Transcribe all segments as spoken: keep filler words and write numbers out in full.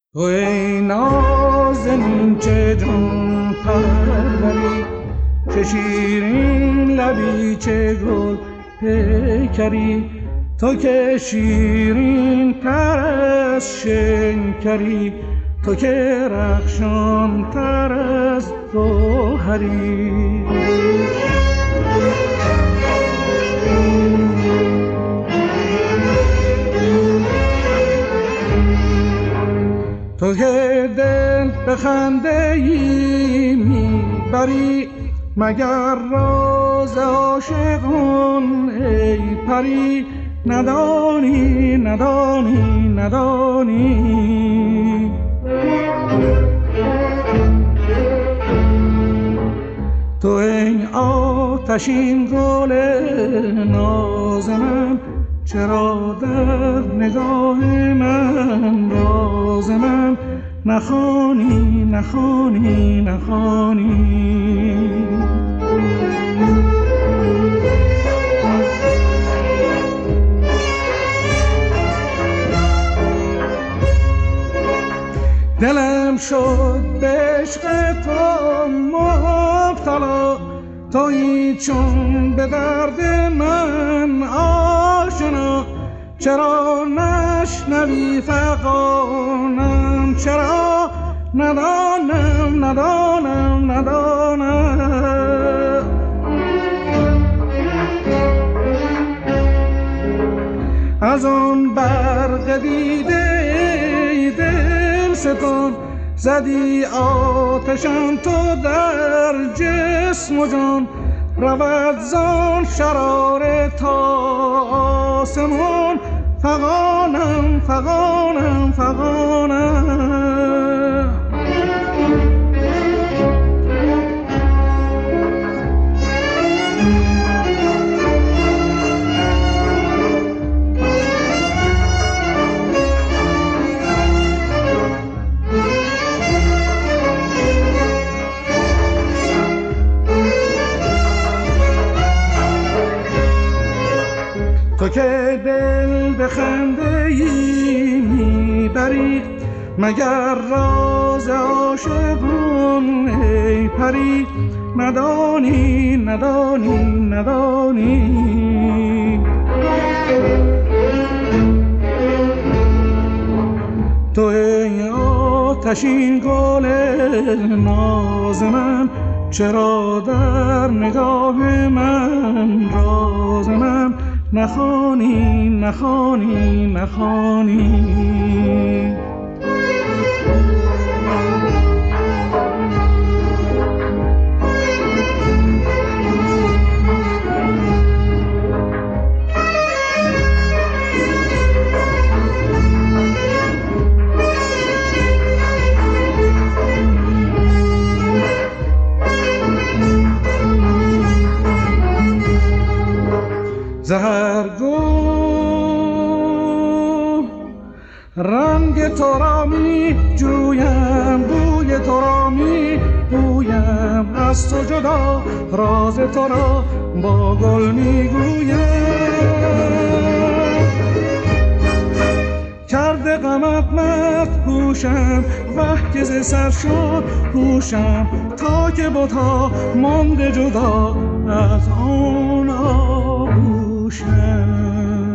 تو ای نازنین چه جان پروری، چه شیرین لبی چه گل پیکری، تو که شیرین تر از شنکری، تو که رخشان تر از گوهری. تو که دل به خنده ای میبری، مگر راز عاشقان ای پری، ندانی ندانی ندانی. تو ای آتشین گل ناز من، چرا در نگاه من راز من نخوانی نخوانی نخوانی. دلم شد به عشق تو مبتلا، تویی چون به درد من آشنا، چرا نشنوی فغانم، چرا ندانم ندانم ندانم. از آن برق دیده ای دل ستان، زدی آتشم تو در جسم و جان، رود زان شرار تا آسمان، فغانم فغانم فغانم. تو که دل به خنده ای میبری، مگر راز عاشقان ای پری، ندانی ندانی ندانی. تو ای آتشین گل ناز من، چرا در نگاه من راز من نخوانی نخوانی نخوانی. زهرگو رنگ تو را می جویم، بوی تو را می بویم، از تو جدا راز تو را با گل می گویم. کرده غمت مدهوشم، وه که ز سر شد هوشم، تا که بتا مانده جدا از آن آغوشم.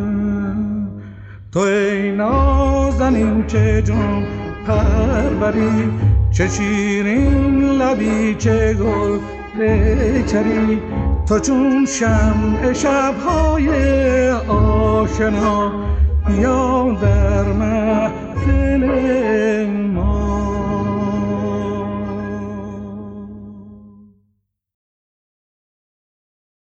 تو ای نازنین چه جان پروری، چه شیرین لبی چه گل پیکری، تو چون شمع شب‌های آشنا، یا در محفل ما.